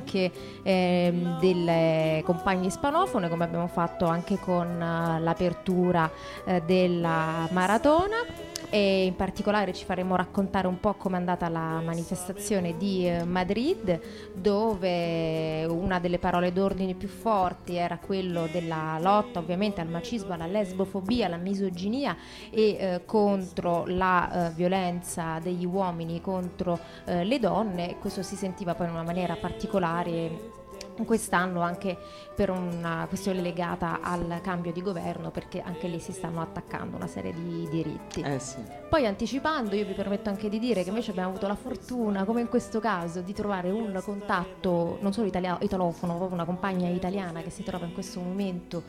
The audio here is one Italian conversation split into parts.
anche delle compagne ispanofone, come abbiamo fatto anche con l'apertura della maratona. E in particolare ci faremo raccontare un po' come è andata la manifestazione di Madrid, dove una delle parole d'ordine più forti era quello della lotta ovviamente al macismo, alla lesbofobia, alla misoginia e contro la violenza degli uomini contro le donne. Questo si sentiva poi in una maniera particolare quest'anno anche per una questione legata al cambio di governo, perché anche lì si stanno attaccando una serie di diritti. Sì. Poi anticipando, io vi permetto anche di dire che invece abbiamo avuto la fortuna, come in questo caso, di trovare un contatto non solo italofono, proprio una compagna italiana che si trova in questo momento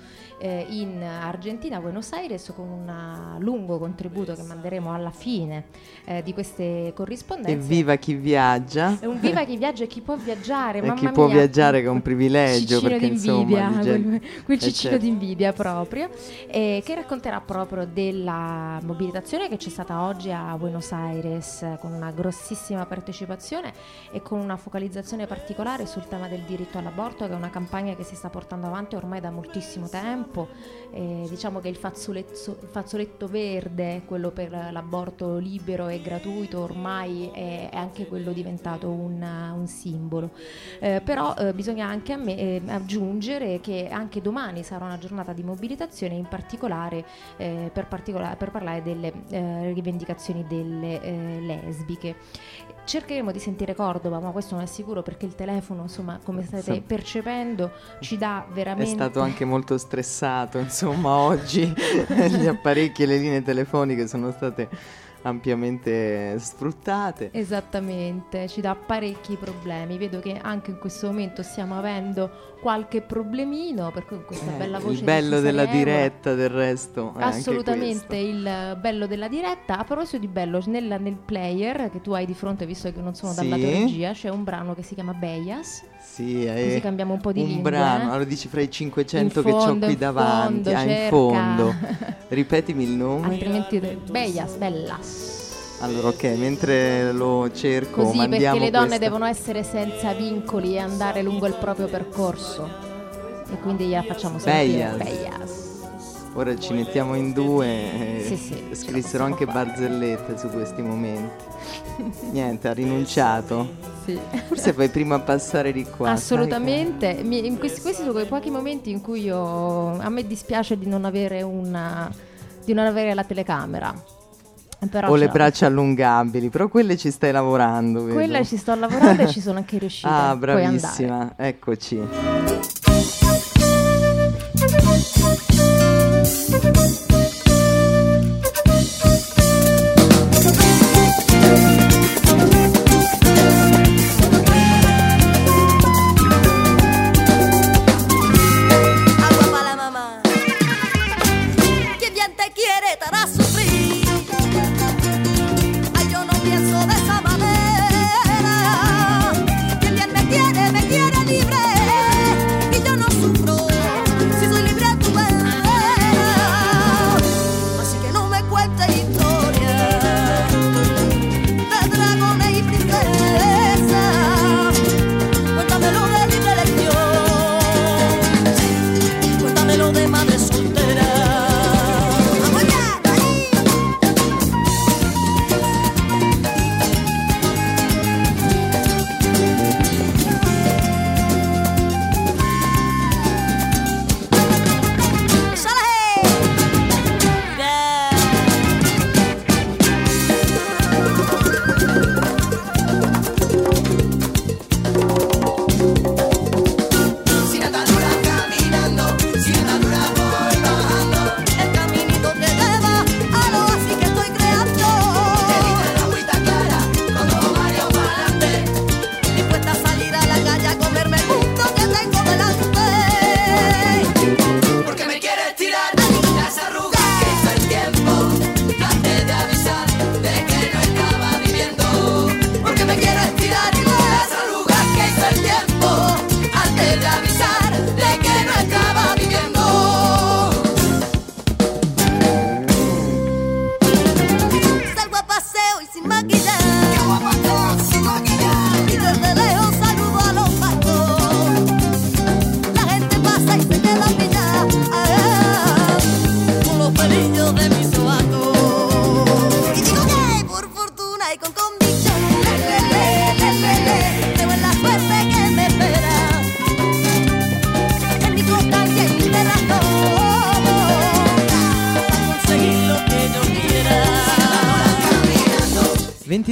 in Argentina, a Buenos Aires, con un lungo contributo che manderemo alla fine di queste corrispondenze. Evviva chi viaggia! Un viva chi viaggia e chi può viaggiare, e mamma chi può mia, viaggiare che è un privilegio, ciccino perché d'invidia, insomma quel ciccino certo. d'invidia proprio, che racconterà proprio della mobilitazione che c'è stata oggi a Buenos Aires, con una grossissima partecipazione e con una focalizzazione particolare sul tema del diritto all'aborto, che è una campagna che si sta portando avanti ormai da moltissimo tempo. Diciamo che il fazzoletto verde, quello per l'aborto libero e gratuito, ormai è anche quello diventato un simbolo. Però bisogna anche aggiungere che anche domani sarà una giornata di mobilitazione, in particolare per parlare delle rivendicazioni delle lesbiche. Cercheremo di sentire Cordova, ma questo non è sicuro, perché il telefono, insomma, come state percependo, ci dà veramente... È stato anche molto stressato, insomma, oggi gli apparecchi e le linee telefoniche sono state ampiamente sfruttate. Esattamente, ci dà parecchi problemi. Vedo che anche in questo momento stiamo avendo qualche problemino, per cui questa bella voce il bello della Evola. diretta, del resto Assolutamente il bello della diretta. A proposito di bello, nel player che tu hai di fronte, visto che non sono dalla tua regia, c'è un brano che si chiama Beyas. Sì, così cambiamo un po' di lingua. brano, allora dici fra i 500 in fondo, che ho qui davanti, in fondo. Ripetimi il nome. Altrimenti Beyas, Bellas. Allora, ok, mentre lo cerco, così, mandiamo perché le donne questa... devono essere senza vincoli e andare lungo il proprio percorso, e quindi gliela facciamo sentire. Beyas. Ora ci mettiamo in due, sì, scrissero anche barzellette su questi momenti. Niente, ha rinunciato. Sì. Forse fai prima passare di qua. Assolutamente. In questi sono quei pochi momenti in cui a me dispiace di non avere la telecamera. Però o le braccia allungabili, però quelle ci stai lavorando, vedo. Quelle ci sto lavorando e ci sono anche riuscita. Ah, bravissima, eccoci. Me quiere libre y yo no sufro. Si soy libre, tú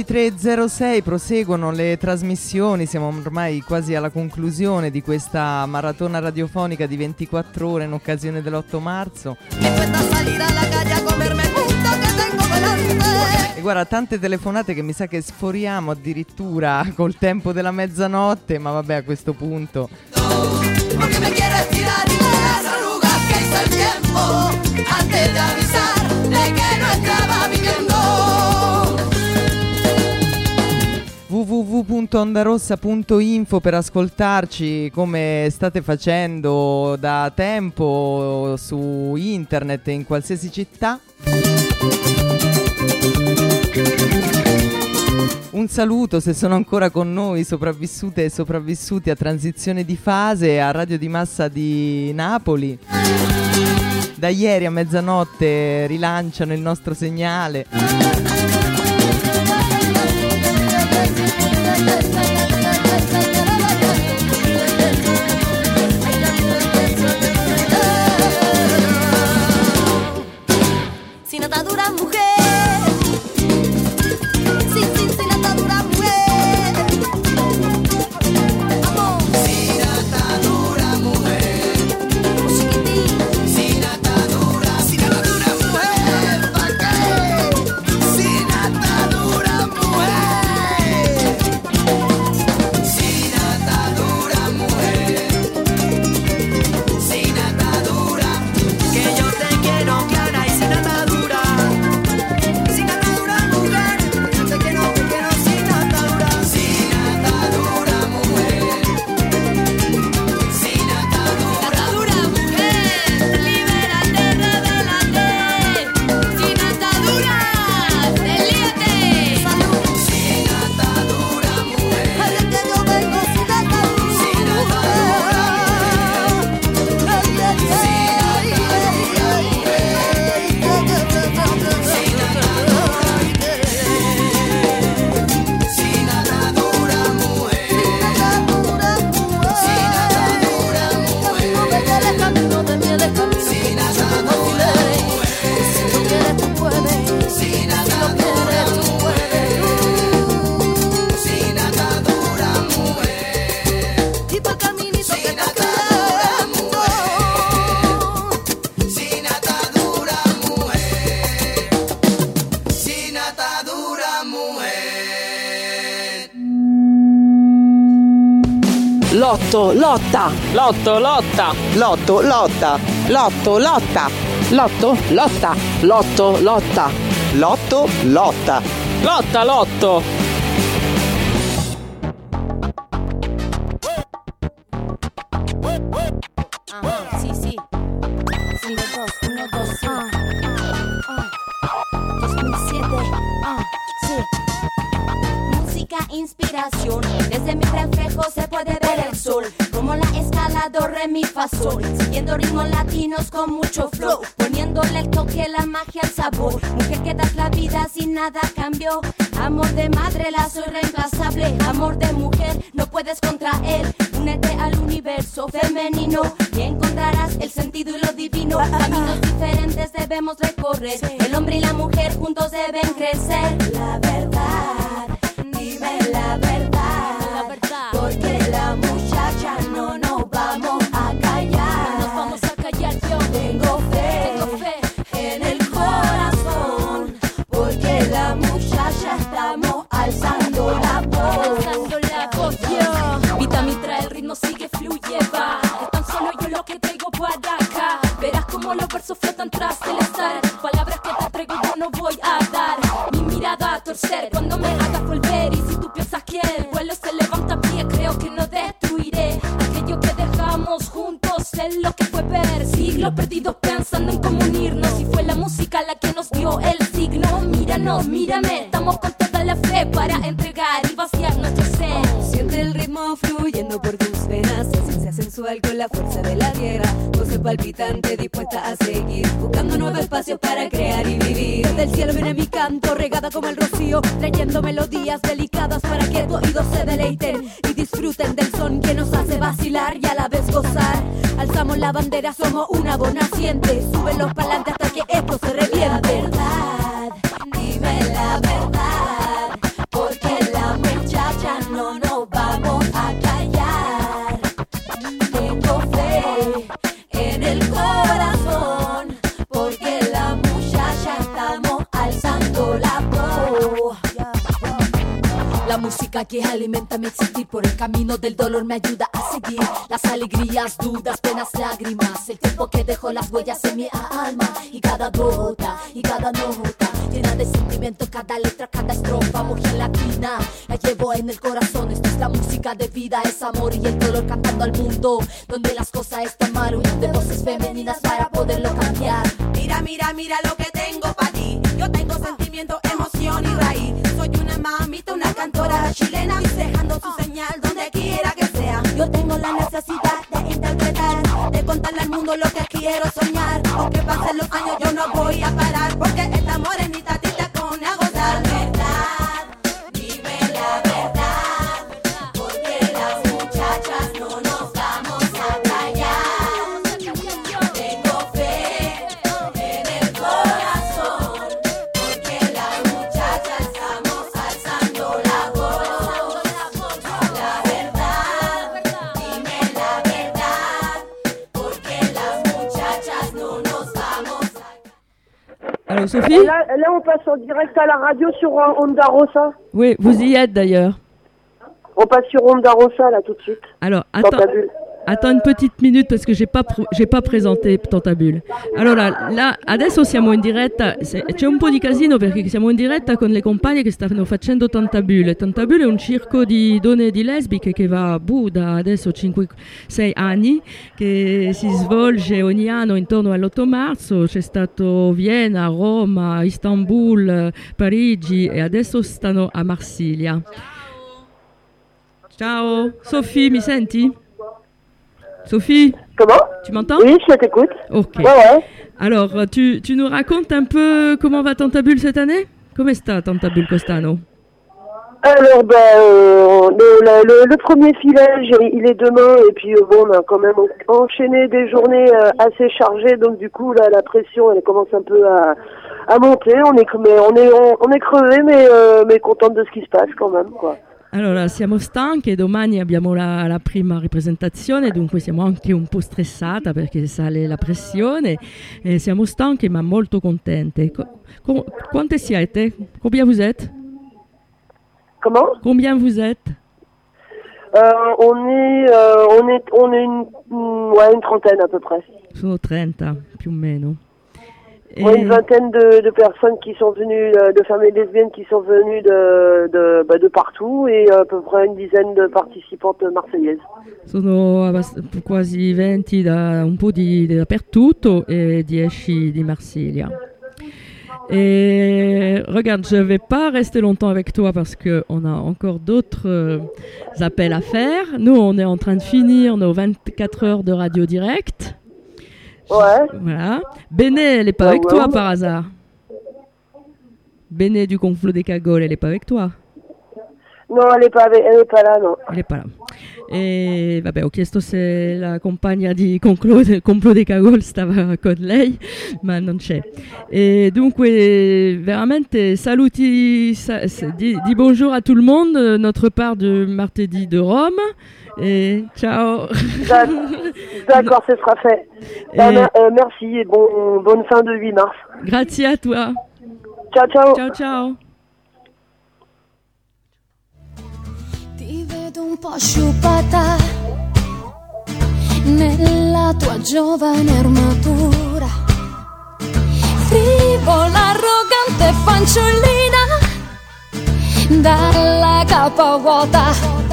23.06 proseguono le trasmissioni, siamo ormai quasi alla conclusione di questa maratona radiofonica di 24 ore in occasione dell'8 marzo. E guarda, tante telefonate che mi sa che sforiamo addirittura col tempo della mezzanotte, ma vabbè, a questo punto www.ondarossa.info per ascoltarci come state facendo da tempo su internet in qualsiasi città. Un saluto, se sono ancora con noi, sopravvissute e sopravvissuti a Transizione di Fase, a Radio di Massa di Napoli. Da ieri a mezzanotte rilanciano il nostro segnale. Sin atadura, mujer. Sin atadura, mujer. Amor. Sin atadura, mujer. Chiquitín. Sin atadura, mujer. ¿Pa' qué? Sin atadura, mujer. Sin atadura, mujer. Sin atadura. Que yo te quiero clara y sin atadura. Lotto, lotta. Lotto, lotta. Lotto, lotta. Lotto, lotta. Lotto, lotta. Lotto, lotta. Lotto, lotta. Lotta, lotto. Sì, sì. 1, 2, 2007. Sí. Música, inspiración. Desde mi reflejo se puede ver el sol. Como la escala do, re, mi, fa, sol. Siguiendo ritmos latinos con mucho flow. Poniéndole el toque, la magia, el sabor. Mujer que das la vida sin nada cambió. Amor de madre, lazo irreemplazable. Amor de mujer, no puedes contra él. Únete al universo femenino y encontrarás el sentido y lo divino. Caminos diferentes debemos recorrer. El hombre y la mujer juntos deben crecer. La verdad, dime la verdad, porque la muchacha no nos vamos a callar. No nos vamos a callar, yo tengo fe en el corazón, porque la muchacha estamos alzando la voz. alzando la voz, yo. Vida mientras el ritmo sigue, fluye, va. Es tan solo yo lo que traigo para acá. Verás como los versos flotan tras el estar. Palabras que te traigo yo no voy a dar. Mi mirada a torcer cuando me hagas volver. Y si tú piensas que el vuelo se levanta a pie, creo que no destruiré aquello que dejamos juntos en lo que fue ver. Siglos perdidos pensando en cómo unirnos. Y fue la música la que nos dio el signo. Míranos, mírame, estamos con toda la fe para entregar y vaciar nuestro ser. Siente el ritmo fluyendo por tus venas, esencia sensual con la fuerza de la tierra, voz palpitante dispuesta a seguir, buscando nuevos espacios para crear y vivir. Desde el cielo viene mi canto, regada como el rocío, trayendo melodías delicadas para que tu oído se deleiten y disfruten del son que nos hace vacilar y a la vez gozar. Alzamos la bandera, somos una voz naciente, suben los pa'lante hasta que esto se reviente. La verdad, dime la verdad. que alimenta mi existir. Por el camino del dolor me ayuda a seguir. Las alegrías, dudas, penas, lágrimas. El tiempo que dejó las huellas en mi alma. Y cada gota, y cada nota, llena de sentimiento, cada letra, cada estrofa. Mujer latina, la llevo en el corazón. Esto es la música de vida, es amor y el dolor cantando al mundo. Donde las cosas están mal, unión de voces femeninas para poderlo cambiar. Mira, mira, mira lo que tengo para ti. Yo tengo sentimiento, emoción y raíz. Soy una mamita, una cantora chilena, dejando su señal donde quiera que sea. Yo tengo la necesidad de interpretar, de contarle al mundo lo que quiero soñar. Aunque pasen los años yo no voy a parar, porque esta morenita a ti te pone a gozar. La verdad, dime la verdad, porque las muchachas no nos vamos a callar. Tengo fe en el corazón, porque las muchachas estamos alzando la voz. La verdad, dime la verdad, porque las muchachas no nos vamos a callar. Allô, Sophie? Là, on passe en direct à la radio sur Onda Rossa. Oui, vous y êtes d'ailleurs. On passe sur Onda Rossa, là, tout de suite. Alors, Dans ta bulle. attends une petite minute parce que j'ai pas présenté Tantabule. Allora, là, adesso siamo in diretta, c'è un po' di casino perché siamo in diretta con le compagne che stanno facendo Tantabule. Tantabule è un circo di donne e di lesbiche che va a da adesso 5-6 anni, che si svolge ogni anno intorno all'8 marzo. C'è stato Vienna, Roma, Istanbul, Parigi e adesso stanno a Marsiglia. Ciao, Sophie, mi senti? Sophie? Comment? Tu m'entends? Oui, je t'écoute. Ok. Ouais. Alors, tu nous racontes un peu comment va Tantabule cette année? Come sta Tantabule quest'anno? Alors, le premier filage, il est demain, et puis bon, on a quand même enchaîné des journées assez chargées, donc du coup, là, la pression, elle commence un peu à monter. On est crevé, mais contente de ce qui se passe quand même, quoi. Allora, siamo stanche, domani abbiamo la prima ripresentazione, dunque siamo anche un po' stressata perché sale la pressione, e siamo stanche ma molto contente. Quante siete? Combien vous êtes? Comment? Combien vous êtes? On est une trentaine à peu près. Sono 30, più o meno. Une vingtaine de personnes qui sont venues, de femmes et lesbiennes qui sont venues de partout, et à peu près une dizaine de participantes marseillaises. Sono quasi 20 da un po' dappertutto e 10 di Marsiglia. Et regarde, je vais pas rester longtemps avec toi parce qu'on a encore d'autres appels à faire. Nous, on est en train de finir nos 24 heures de radio direct. Ouais. Voilà. Béné, elle n'est pas avec toi par hasard. Béné du Complot des Cagoles, elle n'est pas avec toi. No, elle n'est pas là, no. Elle n'est pas là. E vabbè, ho chiesto se la compagna di Complot dei Cagol stava con lei, ma non c'è. E dunque, veramente saluti, di bonjour à tout le monde, notre part de martedì de Rome. Et ciao. D'accord, ce sera fait. Merci et bonne fin de 8 mars. Grazie a toi. Ciao, ciao. Ciao, ciao. Ti vedo un po' sciupata nella tua giovane armatura, frivola, arrogante, fanciullina dalla capa vuota,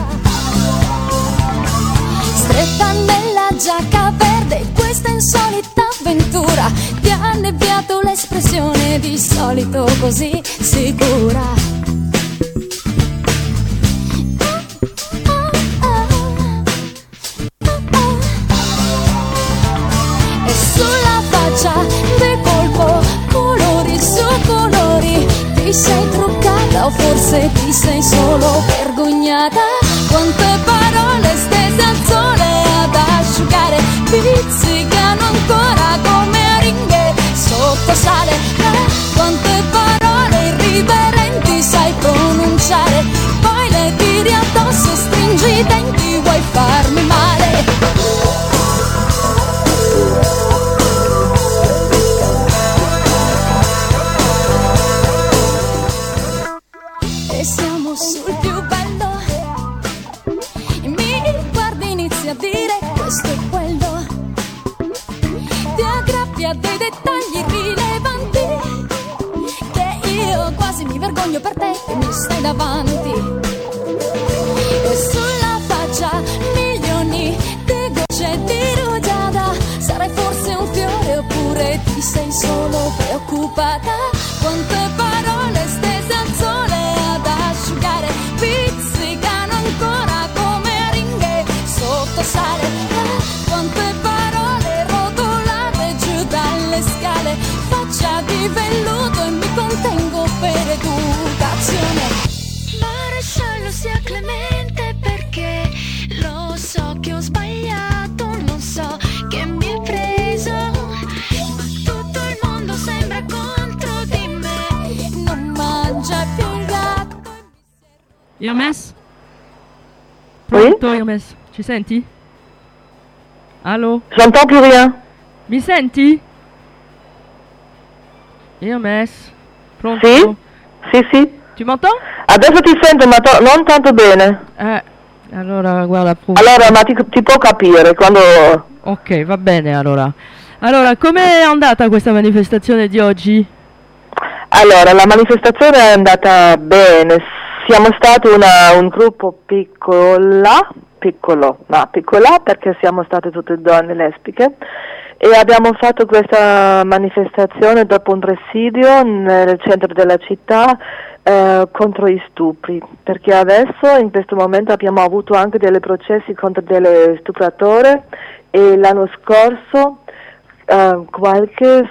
stretta nella giacca verde. Questa insolita avventura ti ha annebbiato l'espressione, di solito così sicura. E sulla faccia di colpo, colori su colori, ti sei truccata o forse ti sei solo vergognata. Quante parole stese al sole ad asciugare, pizzicano ancora come aringhe sotto sale. Quante parole irriverenti sai pronunciare, poi le tiri addosso, stringi i denti, vuoi farmi male. E siamo sul più bello dire questo e quello, ti aggrappi a dei dettagli rilevanti che io quasi mi vergogno per te che mi stai davanti. E sulla faccia milioni di gocce di rugiada, sarai forse un fiore oppure ti sei solo preoccupata. Quante parole stese al sole ad asciugare pizzicano ancora come ringhe sotto sale. Quante parole rotolate giù dalle scale, faccia di velluto e mi contengo per educazione. Maresciallo sia clemente perché lo so che ho sbagliato, non so che mi è preso, ma tutto il mondo sembra contro di me, non mangia più il gatto. Hermès? Pronto, Hermès? Ci senti? Allo? J'entends plus rien. Mi senti? Hermès? Pronto? Sì? Sì. Tu m'entends? Adesso ti sento, ma non tanto bene. Allora, guarda, Allora, ma ti può capire quando... Ok, va bene, allora. Allora, com'è andata questa manifestazione di oggi? Allora, la manifestazione è andata bene. Siamo stati un gruppo piccola perché siamo state tutte donne lesbiche e abbiamo fatto questa manifestazione dopo un presidio nel centro della città contro gli stupri, perché adesso in questo momento abbiamo avuto anche dei processi contro delle stupratori e l'anno scorso qualche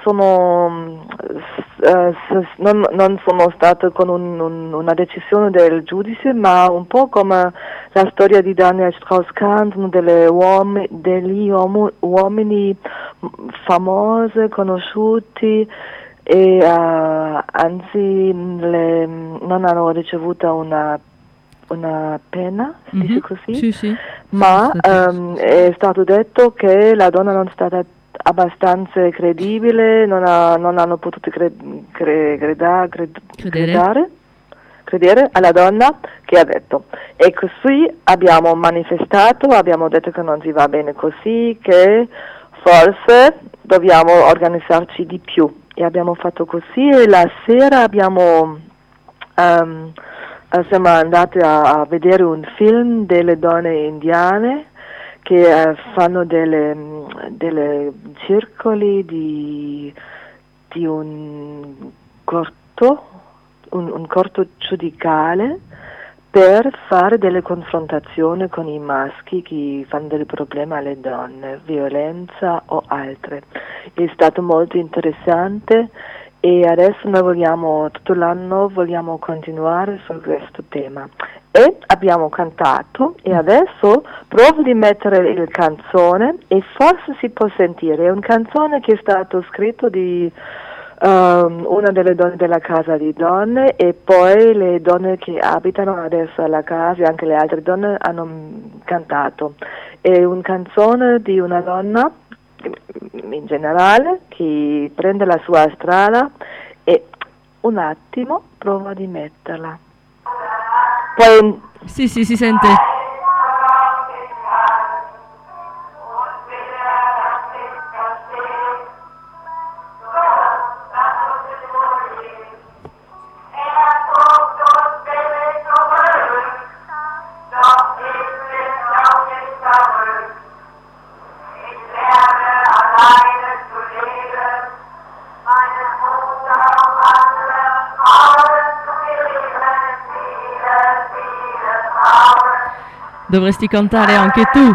non sono state con una decisione del giudice, ma un po' come la storia di Daniel Strauss-Kahn, degli uomini famosi, conosciuti e anzi non hanno ricevuto una pena, si dice così? Sì. Ma è stato detto che la donna non è stata abbastanza credibile, non hanno potuto credere alla donna che ha detto. E così abbiamo manifestato, abbiamo detto che non si va bene così, che forse dobbiamo organizzarci di più. E abbiamo fatto così e la sera siamo andati a vedere un film delle donne indiane che fanno delle circoli di un corto giudicale per fare delle confrontazioni con i maschi che fanno dei problemi alle donne, violenza o altre. È stato molto interessante e adesso noi tutto l'anno vogliamo continuare su questo tema. E abbiamo cantato e adesso provo di mettere il canzone e forse si può sentire. È un canzone che è stato scritto di una delle donne della casa di donne e poi le donne che abitano adesso alla casa e anche le altre donne hanno cantato. È un canzone di una donna in generale che prende la sua strada e un attimo prova di metterla. Poi Sì, si sente. Dovresti cantare anche tu.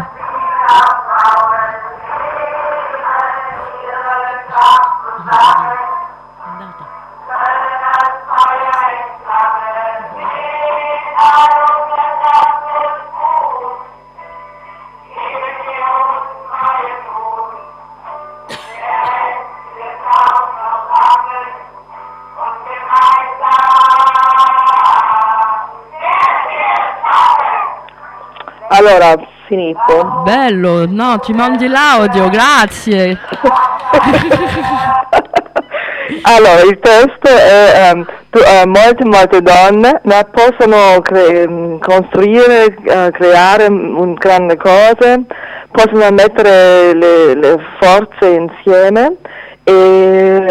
allora, finito. Bello, no, ci mandi l'audio, grazie. Allora, il testo è molte donne possono costruire, creare un grande cose, possono mettere le forze insieme e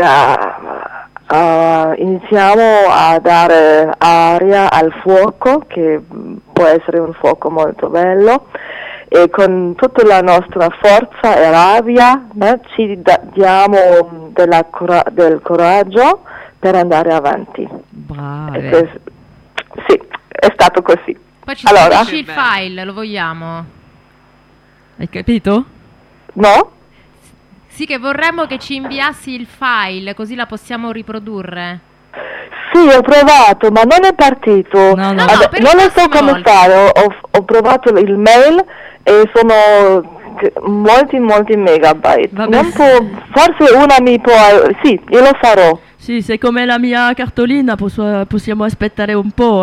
iniziamo a dare aria al fuoco, che può essere un fuoco molto bello, e con tutta la nostra forza e rabbia ci diamo del coraggio per andare avanti. Brave. Sì, è stato così. Poi ci spedisci il file, lo vogliamo? Hai capito? No? Sì, che vorremmo che ci inviassi il file, così la possiamo riprodurre. Sì, ho provato, ma non è partito. No, non lo so come fare. Ho provato il mail e sono molti megabyte. Non può, forse una mi può. Sì, io lo farò. Sì, se come la mia cartolina possiamo aspettare un po',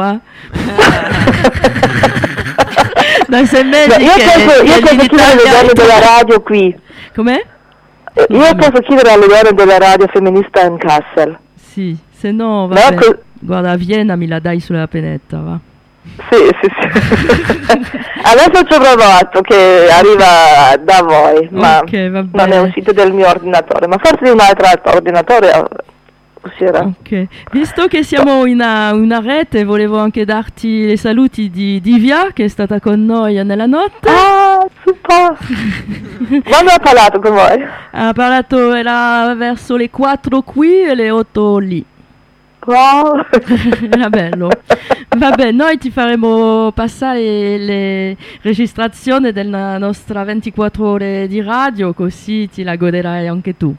Dai, sei mesi io posso chiedere alle donne della radio qui. Com'è? Io posso chiedere alle donne della radio femminista in Kassel. Sì, se no, vabbè, guarda, a Vienna mi la dai sulla pennetta, va. Sì. Adesso ci ho provato che arriva da voi, ma non è uscito del mio ordinatore, ma forse di un altro ordinatore uscirà. Ok, visto che siamo in una rete, volevo anche darti i saluti di Divya, che è stata con noi nella notte. Ah, super! Quando ha parlato con voi? Ha parlato, era verso le 4 qui e le 8 lì. Wow! Era bello. Vabbè, noi ti faremo passare le registrazioni della nostra 24 ore di radio, così ti la goderai anche tu.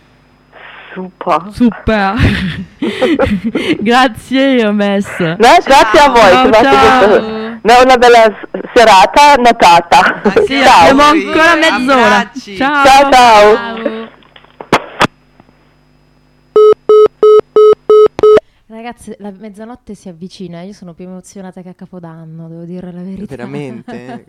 Super. Grazie Hermes. Grazie a voi. Ciao. Una bella serata notata. Sì, abbiamo ancora mezz'ora. Ciao. Ragazzi, la mezzanotte si avvicina, io sono più emozionata che a Capodanno, devo dire la verità. Veramente?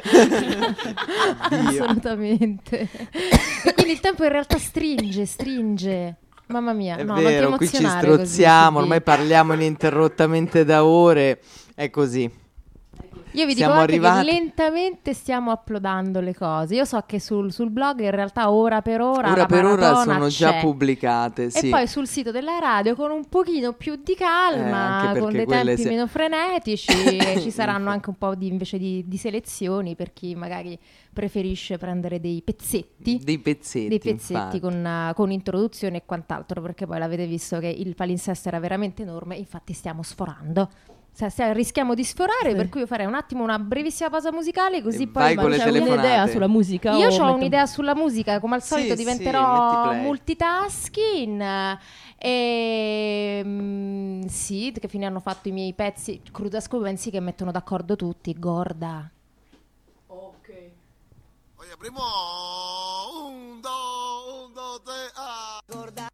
Assolutamente. E quindi il tempo in realtà stringe. Mamma mia, è no, vero, non ti qui ci emozionare strozziamo, così. ormai parliamo ininterrottamente da ore, è così. Io vi dico anche che lentamente stiamo uploadando le cose. Io so che sul blog in realtà ora per ora sono già pubblicate, sì. E poi sul sito della radio con un pochino più di calma, con dei tempi meno frenetici ci saranno anche un po' invece di selezioni per chi magari preferisce prendere dei pezzetti con introduzione e quant'altro, perché poi l'avete visto che il palinsesto era veramente enorme, infatti stiamo sforando. Rischiamo di sforare, per cui io farei un attimo una brevissima pausa musicale, così poi c'è un'idea sulla musica. Io ho un'idea sulla musica, come al solito diventerò multitasking e sì, che fine hanno fatto i miei pezzi Crudasco, pensi che mettono d'accordo tutti, gorda. Ok. Oye, primo, 1, 2, 3, gorda.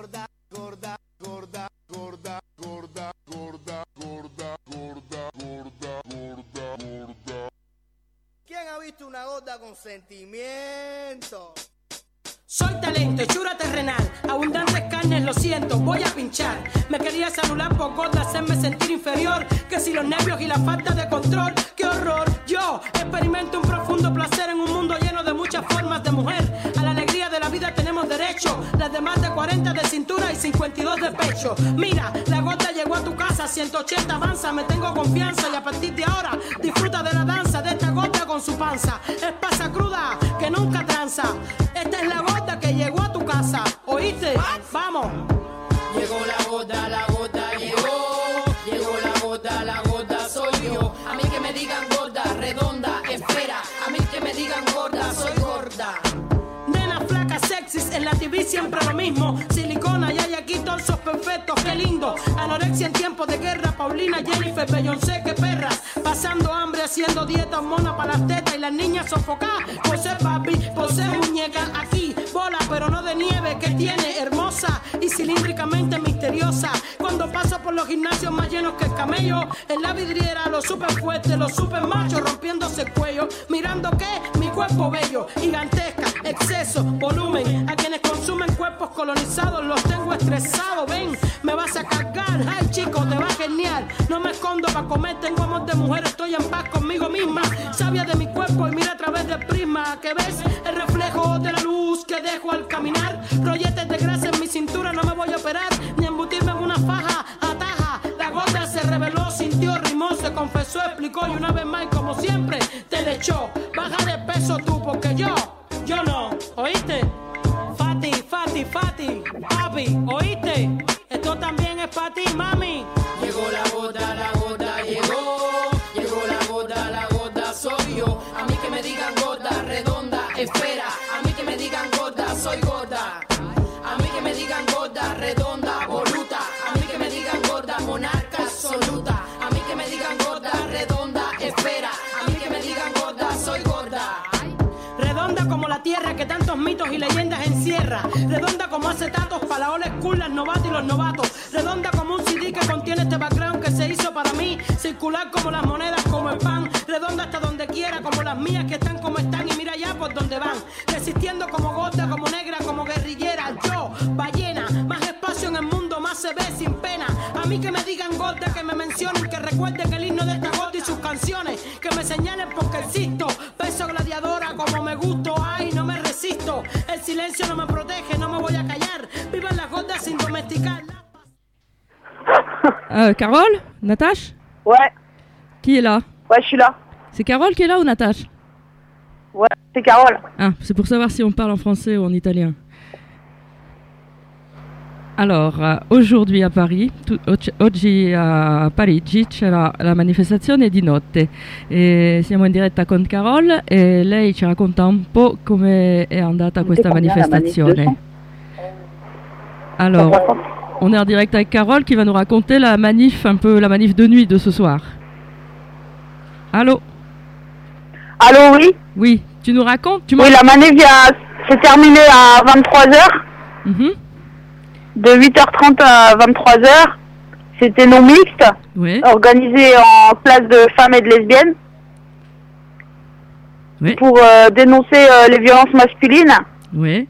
¿Quién ha visto una gorda con sentimiento? Soy talento, hechura terrenal, abundantes carnes, lo siento, voy a pinchar. Me quería celular por gorda, hacerme sentir inferior. Que si los nervios y la falta de control, qué horror. Yo experimento un profundo placer en un mundo lleno de muchas formas de mujer. A la alegría de la vida tenemos derecho, las de más de 40 de cintura y 52 de pecho. Mira, la gorda llegó a tu casa, 180 avanza, me tengo confianza y a partir de ahora disfruta de la danza de esta gorda con su panza. Es pasa cruda, que nunca tranza. Esta es la gorda que llegó a tu casa, ¿oíste? Vamos. Llegó la gorda llegó. Llegó la gorda soy yo. A mí que me digan gorda, redonda, espera. A mí que me digan gorda, soy gorda. Nena flaca, sexys, en la TV siempre lo mismo. Silicona y hay aquí torsos perfectos, qué lindo. Anorexia en tiempos de guerra, Paulina, Jennifer, Beyoncé, qué perras. Pasando hambre, haciendo dieta, hormona para las tetas y las niñas sofocadas. Por ser Barbie, por ser muñeca, aquí bola pero no de nieve, que tiene hermosa y cilíndricamente misteriosa. Cuando paso por los gimnasios más llenos que el camello, en la vidriera los super fuertes, los super machos rompiéndose el cuello, mirando que mi cuerpo bello, gigantesca, exceso, volumen. A quienes consumen cuerpos colonizados los tengo estresados. Ven, me vas a cargar. Ay, chico, te va genial. No me escondo pa' comer, tengo amor de mujer, estoy en paz conmigo misma. Sabia de mi cuerpo y mira a través del prisma que ves el reflejo de la luz que dejo al caminar. Rolletes de grasa en mi cintura, no me voy a operar ni embutirme en una faja. Ataja, la gota se reveló, sintió, rimó, se confesó, explicó y una vez más, y como siempre, te le echó. Baja de peso tú, porque yo no, ¿oíste? Fati, Fati, Fati, papi, ¿oíste? Esto también es para ti, mami. Llegó la gorda llegó. Llegó la gorda soy yo. A mí que me digan gorda, redonda, esfera. A mí que me digan gorda, soy gorda. A mí que me digan gorda, redonda, voluta. A mí que me digan gorda, monarca absoluta. A mí que me digan gorda, redonda, esfera. A mí que me digan gorda, soy gorda. Redonda como la tierra que tantos mitos y leyendas encierra. Redonda como acetatos para la old school, las novatas y los novatos. Redonda como un CD que contiene este background que se hizo para mí. Circular como las monedas, como el pan. Redonda hasta donde quiera, como las mías que están como están. Y mira ya por donde van. Resistiendo como gorda, como negra, como guerrillera. Yo, ballena, más espacio en el mundo, más se ve sin pena. A mí que me digan gorda, que me mencionen, que recuerden el himno de esta gorda y sus canciones. Que me señalen porque existo. Peso gladiadora como me gusto. Ay, no me resisto. El silencio no me protege, no me voy a callar. Vivan las gordas sin domesticar. Carole, Natacha? Ouais. Qui est là? Ouais, je suis là. C'est Carole qui est là ou Natacha? Ouais, c'est Carole. Ah, c'est pour savoir si on parle en français ou en italien. Alors, aujourd'hui a Paris, oggi a Parigi c'era la manifestazione di notte e siamo in diretta con Carole e lei ci racconta un po' come è andata questa manifestazione. Alors, on est en direct avec Carole qui va nous raconter la manif, un peu la manif de nuit de ce soir. Allô? Allô, oui? Oui, tu nous racontes? Oui, la manif s'est terminée à 23h. De 8h30 à 23h. C'était non mixte. Oui. Organisé en place de femmes et de lesbiennes. Oui. Pour dénoncer les violences masculines. Oui.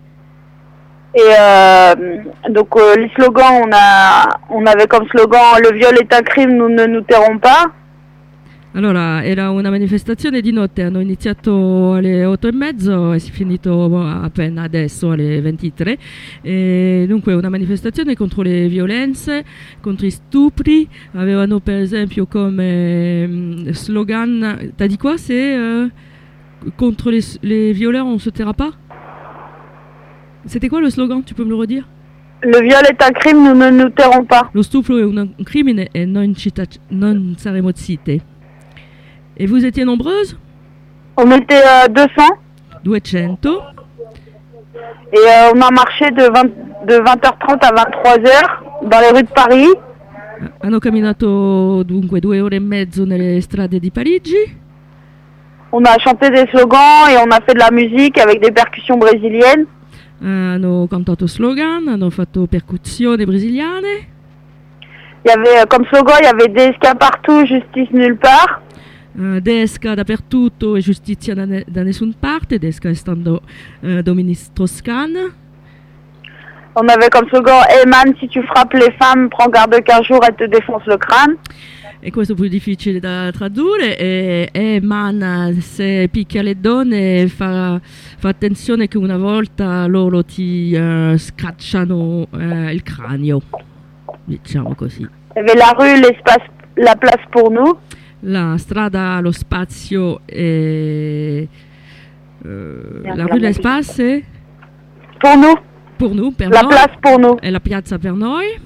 Et donc les slogans, on avait comme slogan le viol est un crime, nous ne nous tairons pas. Allora, era una manifestazione di notte, hanno iniziato alle 8:30 e si è finito appena adesso alle 23. E dunque una manifestazione contro le violenze, contro i stupri. Avevano per esempio come slogan, t'as dit quoi? C'est contre les violeurs on se taira pas? C'était quoi le slogan? Tu peux me le redire? Le viol est un crime, nous ne nous tairons pas. Lo stupro è un crimine e non saremo zitte. Et vous étiez nombreuses? On était 200. 200. Et on a marché de 20h30 à 23h dans les rues de Paris. Hanno camminato dunque 2 ore e mezzo nelle strade di Parigi. On a chanté des slogans et on a fait de la musique avec des percussions brésiliennes. Hanno cantato slogan, hanno fatto percussioni brasiliane. Il y avait comme slogan, il y avait DSK partout, justice nulle part. Desca dappertutto e giustizia da nessuna parte, Desca stando Domini Strauss-Kahn. On avait comme slogan hey man, si tu frappes les femmes, prends garde qu'un jour elles te défoncent le crâne. E questo è più difficile da tradurre. E man, se picchia le donne, fa attenzione che una volta loro ti scacciano il cranio, diciamo così. Il y avait la rue, l'espace, la place pour nous. La strada, lo spazio e la rue, l'espace è pour nous. Pour nous, per la noi. Place pour nous. E la piazza per noi.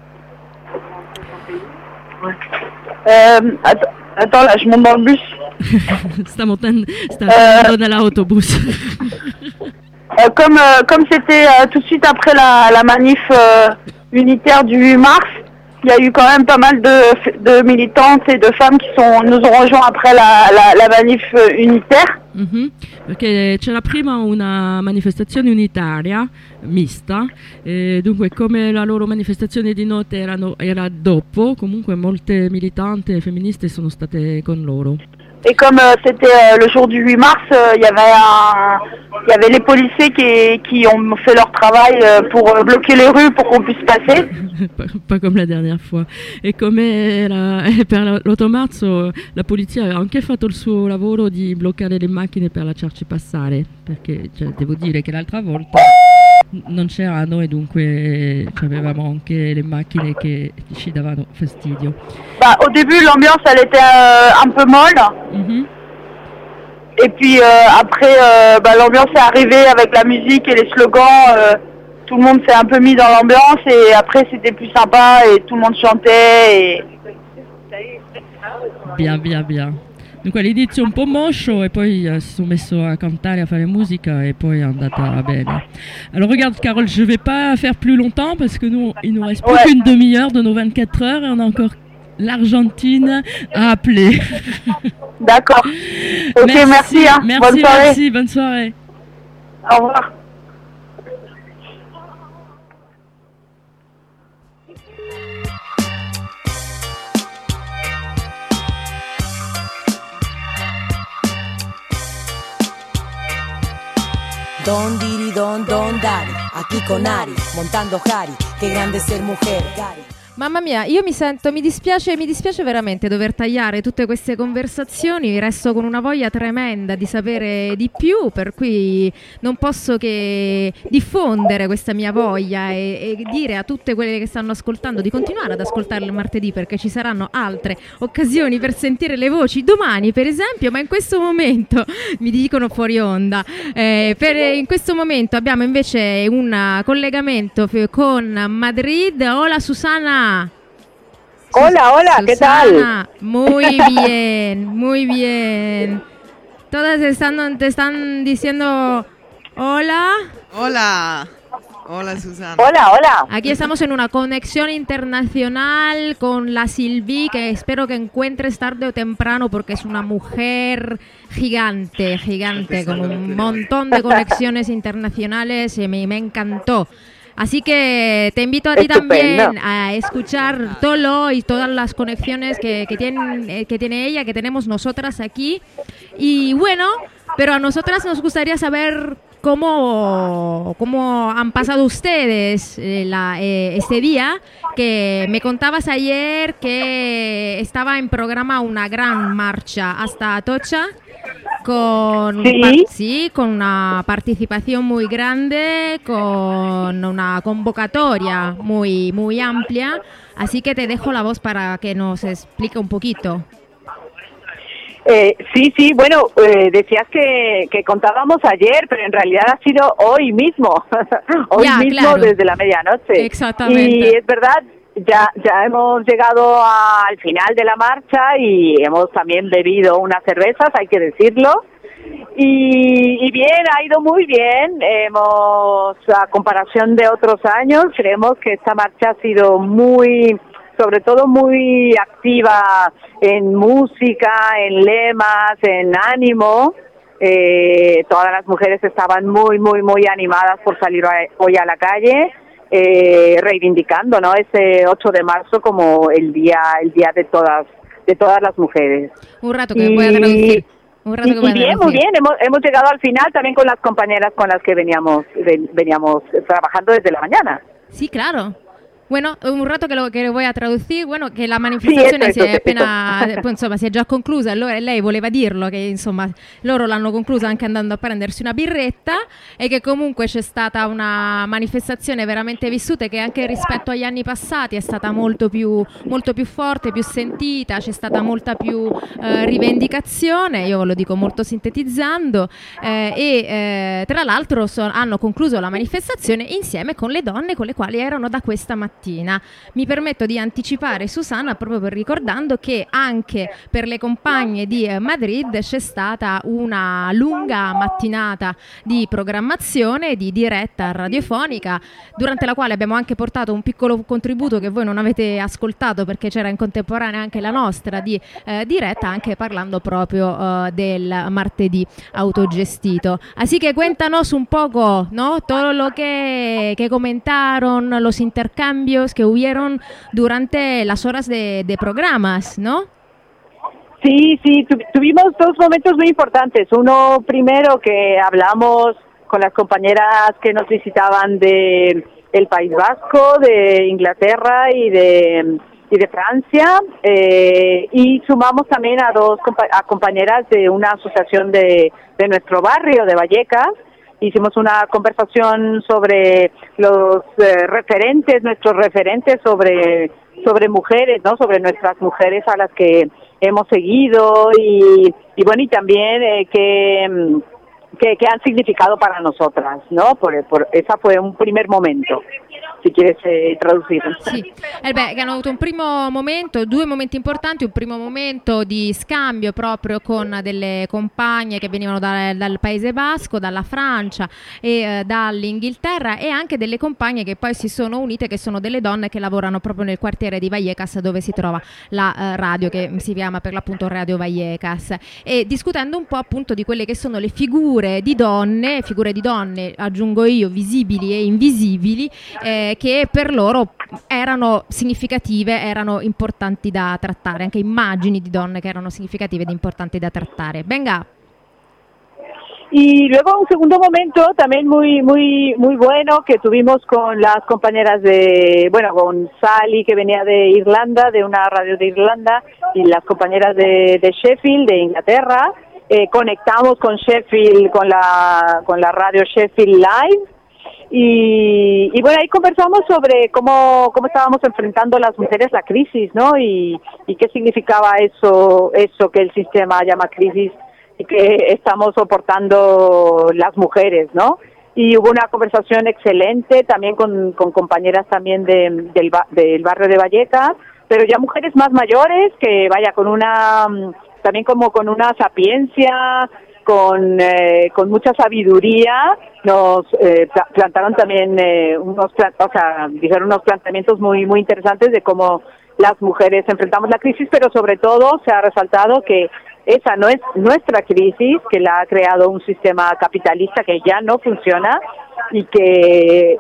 Attends, là, je monte dans le bus. sta andando nell'autobus. Comme c'était tout de suite après la manif unitaire du 8 mars, il y a eu quand même pas mal de militantes et de femmes qui nous ont rejoints après la manif unitaire. Perché c'era prima una manifestazione unitaria mista, dunque come la loro manifestazione di notte era dopo, comunque molte militanti e femministe sono state con loro. Et comme c'était le jour du 8 mars, il y avait les policiers qui ont fait leur travail pour bloquer les rues pour qu'on puisse passer. Pas come la dernière fois. E come per l'8 marzo la polizia aveva anche fatto il suo lavoro di bloccare le macchine per lasciarci passare, perché devo dire che l'altra volta non c'erano e dunque avevamo anche le macchine che ci davano fastidio. Bah, au début l'ambiance elle était un peu molle. Et puis après l'ambiance est arrivée avec la musique et les slogans, tout le monde s'est un peu mis dans l'ambiance et après c'était plus sympa et tout le monde chantait Bien. Dunque all'inizio un po' moscio e poi si sono messo a cantare, a fare musica et puis è andata bene. Alors regarde Carole, je vais pas faire plus longtemps parce que nous, il nous reste plus qu'une demi-heure de nos 24 heures et on a encore l'Argentine à appeler. D'accord. Ok, merci. Bonne soirée. Merci, bonne soirée. Au revoir. Don diri don dari, aquí con Ari, montando Jari, che grande ser mujer, Gary. Mamma mia, io mi dispiace veramente dover tagliare tutte queste conversazioni, resto con una voglia tremenda di sapere di più, per cui non posso che diffondere questa mia voglia e dire a tutte quelle che stanno ascoltando di continuare ad ascoltare il martedì, perché ci saranno altre occasioni per sentire le voci domani per esempio, ma in questo momento mi dicono fuori onda, in questo momento abbiamo invece un collegamento con Madrid. Hola Susana. Hola, ¿qué tal? Muy bien. Todas te están diciendo hola. Hola Susana. Hola. Aquí estamos en una conexión internacional con la Silvi, que espero que encuentres tarde o temprano porque es una mujer gigante, con un montón de conexiones internacionales y me encantó. Así que te invito a ti también a escuchar Tolo y todas las conexiones que tiene ella, que tenemos nosotras aquí. Y bueno, pero a nosotras nos gustaría saber cómo han pasado ustedes este día, que me contabas ayer que estaba en programa una gran marcha hasta Atocha. Con una participación muy grande, con una convocatoria muy amplia, así que te dejo la voz para que nos explique un poquito. Sí, bueno, decías que contábamos ayer, pero en realidad ha sido hoy mismo, claro. Desde la medianoche. Exactamente. Y es verdad, ya hemos llegado al final de la marcha y hemos también bebido unas cervezas, hay que decirlo. Y bien, ha ido muy bien. A comparación de otros años, creemos que esta marcha ha sido sobre todo muy activa en música, en lemas, en ánimo. Todas las mujeres estaban muy animadas por salir hoy a la calle. Reivindicando, ¿no?, ese 8 de marzo como el día de todas las mujeres. Un rato que voy a traducir. Muy bien, hemos llegado al final también con las compañeras con las que veníamos trabajando desde la mañana. Sí, claro. Bueno, un rato che lo voy a traducire, bueno, che la manifestazione si è già conclusa, allora lei voleva dirlo che insomma loro l'hanno conclusa anche andando a prendersi una birretta e che comunque c'è stata una manifestazione veramente vissuta che anche rispetto agli anni passati è stata molto più forte, più sentita, c'è stata molta più rivendicazione, io lo dico molto sintetizzando, e tra l'altro hanno concluso la manifestazione insieme con le donne con le quali erano da questa mattina. Mi permetto di anticipare, Susanna, proprio ricordando che anche per le compagne di Madrid c'è stata una lunga mattinata di programmazione, di diretta radiofonica, durante la quale abbiamo anche portato un piccolo contributo che voi non avete ascoltato perché c'era in contemporanea anche la nostra di diretta, anche parlando proprio del martedì autogestito. Así que cuéntanos un poco, ¿no?, todo lo que comentaron, los intercambios que hubieron durante las horas de programas, ¿no? Sí, tuvimos dos momentos muy importantes. Uno primero que hablamos con las compañeras que nos visitaban de el País Vasco, de Inglaterra y de Francia, y sumamos también a dos compañeras de una asociación de nuestro barrio, de Vallecas. Hicimos una conversación sobre los nuestros referentes sobre mujeres, ¿no? Sobre nuestras mujeres a las que hemos seguido y bueno, y también que han significado para nosotras, ¿no? Esa fue un primer momento, se quieres tradurre. Sì, che hanno avuto due momenti importanti, un primo momento di scambio proprio con delle compagne che venivano dal Paese Basco, dalla Francia e dall'Inghilterra, e anche delle compagne che poi si sono unite, che sono delle donne che lavorano proprio nel quartiere di Vallecas, dove si trova la radio che si chiama per l'appunto Radio Vallecas, e discutendo un po' appunto di quelle che sono le figure di donne, aggiungo io, visibili e invisibili, che per loro erano significative, erano importanti da trattare, anche immagini di donne che erano significative ed importanti da trattare. Venga. Y luego un segundo momento también muy bueno que tuvimos con las compañeras con Sally, que venía de Irlanda, de una radio de Irlanda, y las compañeras de Sheffield, de Inglaterra. Conectamos con Sheffield, con la radio Sheffield Live, y bueno, ahí conversamos sobre cómo estábamos enfrentando las mujeres la crisis, ¿no? Y qué significaba eso que el sistema llama crisis y que estamos soportando las mujeres, ¿no? Y hubo una conversación excelente también con compañeras también del barrio de Vallecas, pero ya mujeres más mayores que también como con una sapiencia, con mucha sabiduría, nos plantaron también dijeron unos planteamientos muy interesantes de cómo las mujeres enfrentamos la crisis, pero sobre todo se ha resaltado que esa no es nuestra crisis, que la ha creado un sistema capitalista que ya no funciona y que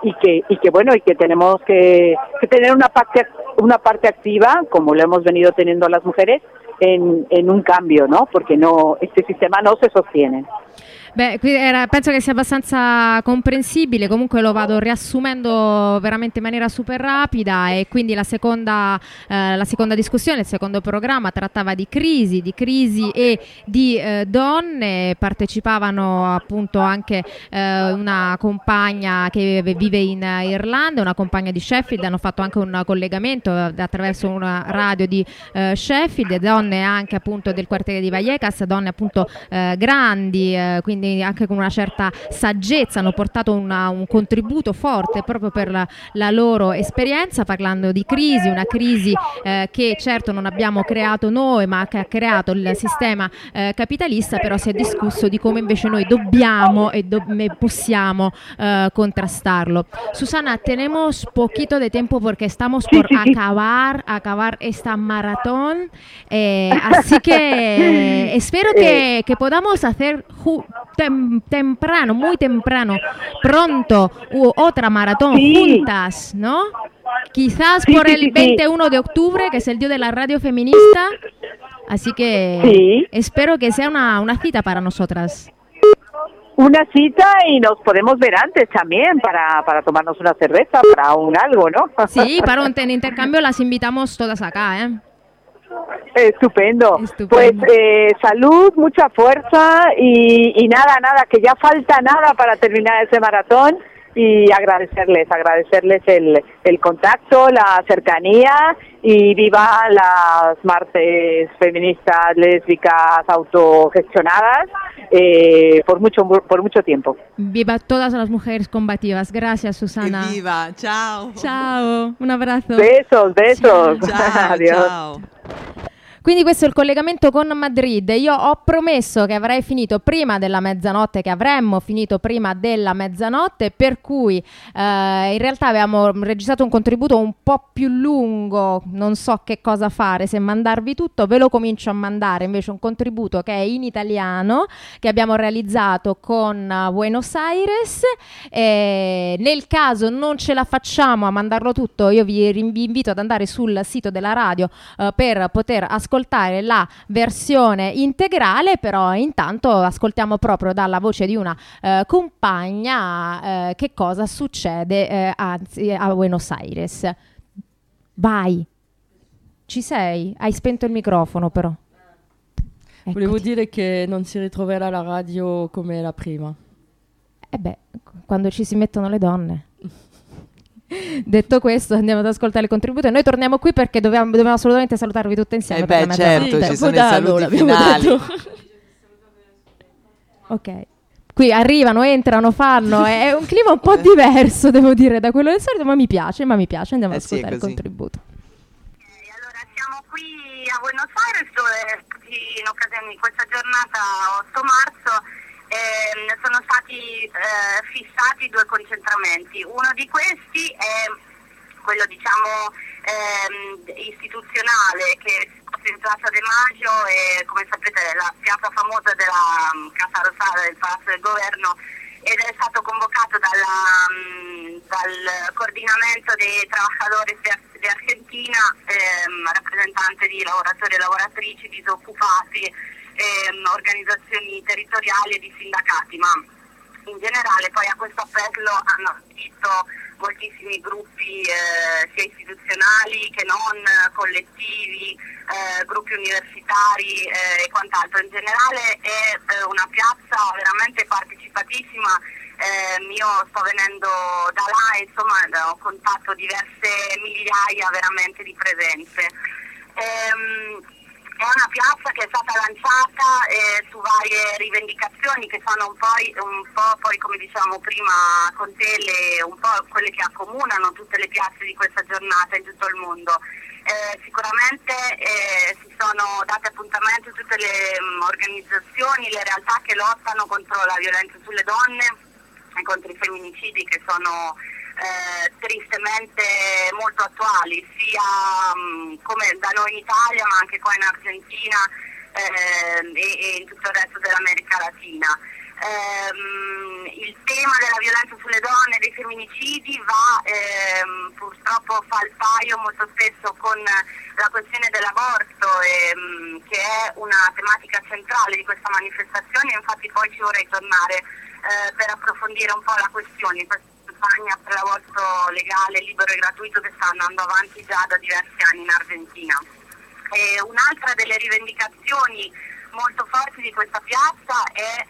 tenemos que tener una parte activa, como lo hemos venido teniendo las mujeres, en un cambio, ¿no? Porque este sistema no se sostiene. Beh, penso che sia abbastanza comprensibile, comunque lo vado riassumendo veramente in maniera super rapida, e quindi la seconda discussione, il secondo programma trattava di crisi e di donne. Partecipavano appunto anche una compagna che vive in Irlanda, una compagna di Sheffield, hanno fatto anche un collegamento attraverso una radio di Sheffield, donne anche appunto del quartiere di Vallecas, donne appunto grandi, quindi anche con una certa saggezza hanno portato un contributo forte proprio per la loro esperienza, parlando di crisi, una crisi che certo non abbiamo creato noi, ma che ha creato il sistema capitalista, però si è discusso di come invece noi dobbiamo e possiamo contrastarlo. Susana, tenemos poquito de tiempo porque estamos por acabar esta maratón, así que espero que podamos hacer temprano, muy temprano, pronto, otra maratón juntas, ¿no? Quizás por el 21 de octubre, que es el Día de la Radio Feminista, así que espero que sea una cita para nosotras. Una cita, y nos podemos ver antes también para tomarnos una cerveza, para algo, ¿no? Sí, para un intercambio las invitamos todas acá, ¿eh? Estupendo. Pues salud, mucha fuerza y nada, que ya falta nada para terminar ese maratón, y agradecerles el contacto, la cercanía, y viva las martes feministas, lésbicas, autogestionadas por mucho tiempo. Viva todas las mujeres combativas. Gracias, Susana. Que viva, ciao. Ciao, un abrazo. Besos. Ciao, Adiós. ciao. Quindi questo è il collegamento con Madrid. Io ho promesso che avrei finito prima della mezzanotte, che avremmo finito prima della mezzanotte, per cui in realtà avevamo registrato un contributo un po' più lungo, non so che cosa fare, se mandarvi tutto, ve lo comincio a mandare invece un contributo che è in italiano, che abbiamo realizzato con Buenos Aires. Nel caso non ce la facciamo a mandarlo tutto, io vi invito ad andare sul sito della radio per poter ascoltare ascoltare la versione integrale, però intanto ascoltiamo proprio dalla voce di una compagna che cosa succede anzi a Buenos Aires. Vai, ci sei? Hai spento il microfono però. Volevo dire che non si ritroverà la radio come la prima. Quando ci si mettono le donne. Detto questo, andiamo ad ascoltare il contributo e noi torniamo qui perché dobbiamo assolutamente salutarvi tutte insieme. Certo, ci sono i saluti finali. Ok. Qui arrivano, entrano, fanno, è un clima un po' diverso, devo dire, da quello del solito, ma mi piace, andiamo ad ascoltare il contributo. Allora, siamo qui a Buenos Aires dove in occasione di questa giornata 8 marzo sono stati fissati 2 concentramenti. Uno di questi è quello istituzionale che in Piazza de Maggio e come sapete è la piazza famosa della Casa Rosada del Palazzo del Governo ed è stato convocato dal coordinamento dei trabajadores di Argentina, rappresentante di lavoratori e lavoratrici, disoccupati, organizzazioni territoriali e di sindacati, ma in generale poi a questo appello hanno scritto moltissimi gruppi sia istituzionali che non, collettivi, gruppi universitari e quant'altro. In generale è una piazza veramente partecipatissima. Io sto venendo da là e insomma ho contatto diverse migliaia veramente di presenze. È una piazza che è stata lanciata su varie rivendicazioni che sono un po' poi come diciamo prima con te un po' quelle che accomunano tutte le piazze di questa giornata in tutto il mondo. Sicuramente si sono date appuntamento tutte le organizzazioni, le realtà che lottano contro la violenza sulle donne e contro i femminicidi che sono tristemente molto attuali sia come da noi in Italia ma anche qua in Argentina e in tutto il resto dell'America Latina. Il tema della violenza sulle donne e dei femminicidi purtroppo fa il paio molto spesso con la questione dell'aborto che è una tematica centrale di questa manifestazione, infatti poi ci vorrei tornare per approfondire un po' la questione. Campagna per l'aborto legale, libero e gratuito che sta andando avanti già da diversi anni in Argentina. Un'altra delle rivendicazioni molto forti di questa piazza è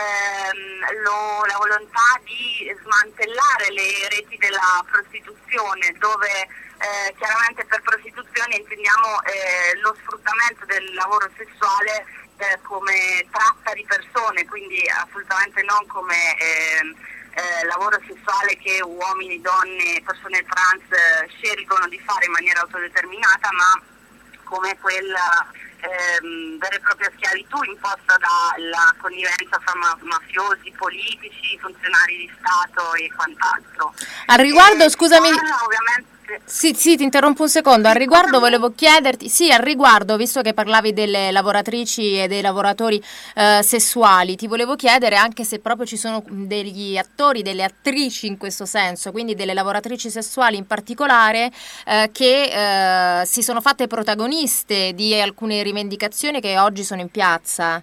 la volontà di smantellare le reti della prostituzione, dove chiaramente per prostituzione intendiamo lo sfruttamento del lavoro sessuale come tratta di persone, quindi assolutamente non come lavoro sessuale che uomini, donne, persone trans scelgono di fare in maniera autodeterminata, ma come quella vera e propria schiavitù imposta dalla connivenza fra mafiosi, politici, funzionari di Stato e quant'altro. Al riguardo, scusami, ovviamente sì, ti interrompo un secondo. Al riguardo volevo chiederti, visto che parlavi delle lavoratrici e dei lavoratori sessuali, ti volevo chiedere anche se proprio ci sono degli attori, delle attrici in questo senso, quindi delle lavoratrici sessuali in particolare, che si sono fatte protagoniste di alcune rivendicazioni che oggi sono in piazza.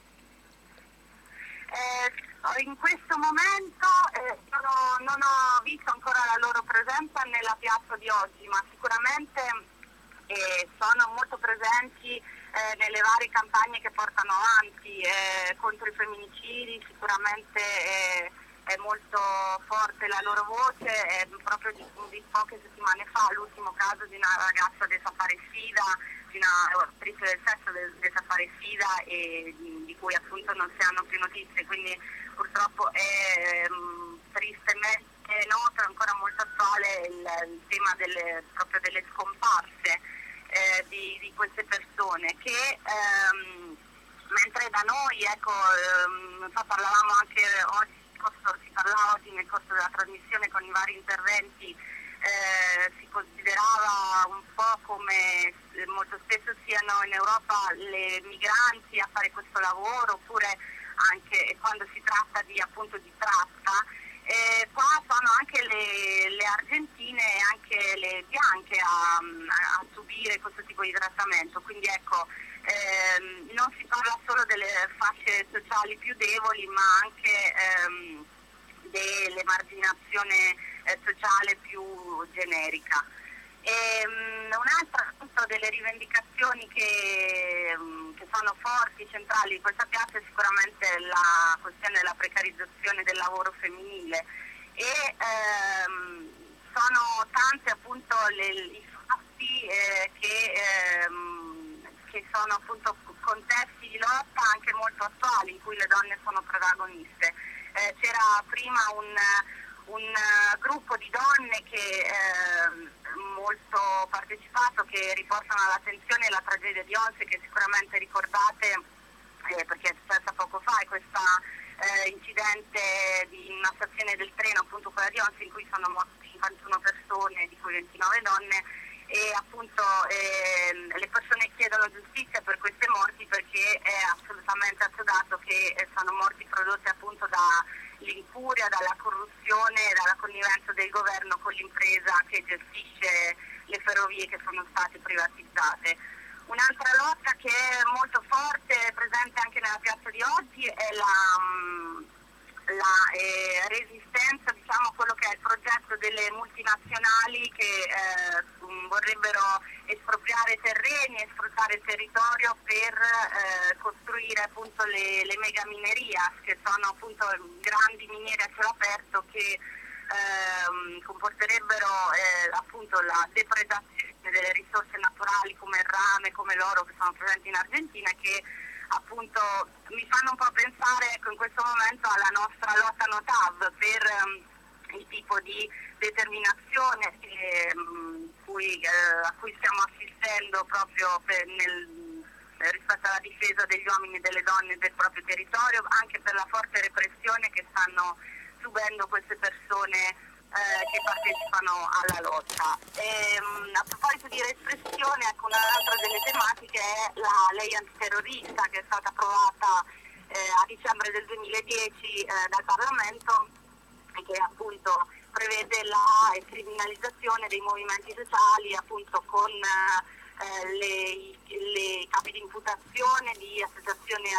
In questo momento non ho visto ancora la loro presenza nella piazza di oggi, ma sicuramente sono molto presenti nelle varie campagne che portano avanti contro i femminicidi. Sicuramente è molto forte la loro voce, proprio di poche settimane fa l'ultimo caso di una ragazza desaparecida, di una lavoratrice del sesso desaparecida e di cui appunto non si hanno più notizie, quindi purtroppo è tristemente noto, ancora molto attuale il tema proprio delle scomparse di queste persone che mentre da noi parlavamo anche oggi, si parlava oggi nel corso della trasmissione con i vari interventi, si considerava un po' come molto spesso siano in Europa le migranti a fare questo lavoro, oppure anche quando si tratta di appunto di tratta, qua sono anche le le argentine e anche le bianche a subire questo tipo di trattamento. Quindi ecco, non si parla solo delle fasce sociali più deboli, ma anche dell'emarginazione sociale più generica. Un'altra appunto delle rivendicazioni che sono forti, centrali di questa piazza è sicuramente la questione della precarizzazione del lavoro femminile e sono tante appunto i fatti che sono appunto contesti di lotta anche molto attuali in cui le donne sono protagoniste. C'era prima un gruppo di donne che molto partecipato, che riportano all'attenzione la tragedia di Once, che sicuramente ricordate perché è successa poco fa, è questa incidente in una stazione del treno, appunto quella di Once, in cui sono morte 51 persone, di cui 29 donne, e appunto le persone chiedono giustizia per queste morti perché è assolutamente assodato che sono morti prodotte appunto dall'incuria, dalla corruzione e dalla connivenza del governo con l'impresa che gestisce le ferrovie che sono state privatizzate. Un'altra lotta che è molto forte, presente anche nella piazza di oggi, è la resistenza, diciamo, a quello che è il progetto delle multinazionali che vorrebbero espropriare terreni e sfruttare il territorio per costruire appunto le mega minerias, che sono appunto grandi miniere a cielo aperto che comporterebbero appunto la depredazione delle risorse naturali come il rame, come l'oro, che sono presenti in Argentina, che appunto mi fanno un po' pensare, ecco, in questo momento alla nostra lotta NOTAV per il tipo di determinazione a cui stiamo assistendo proprio rispetto alla difesa degli uomini e delle donne del proprio territorio, anche per la forte repressione che stanno subendo queste persone che partecipano alla lotta. A proposito di repressione, ecco, un'altra delle tematiche è la legge antiterrorista che è stata approvata a dicembre del 2010 dal Parlamento e che appunto prevede la criminalizzazione dei movimenti sociali appunto con le capi di imputazione di associazione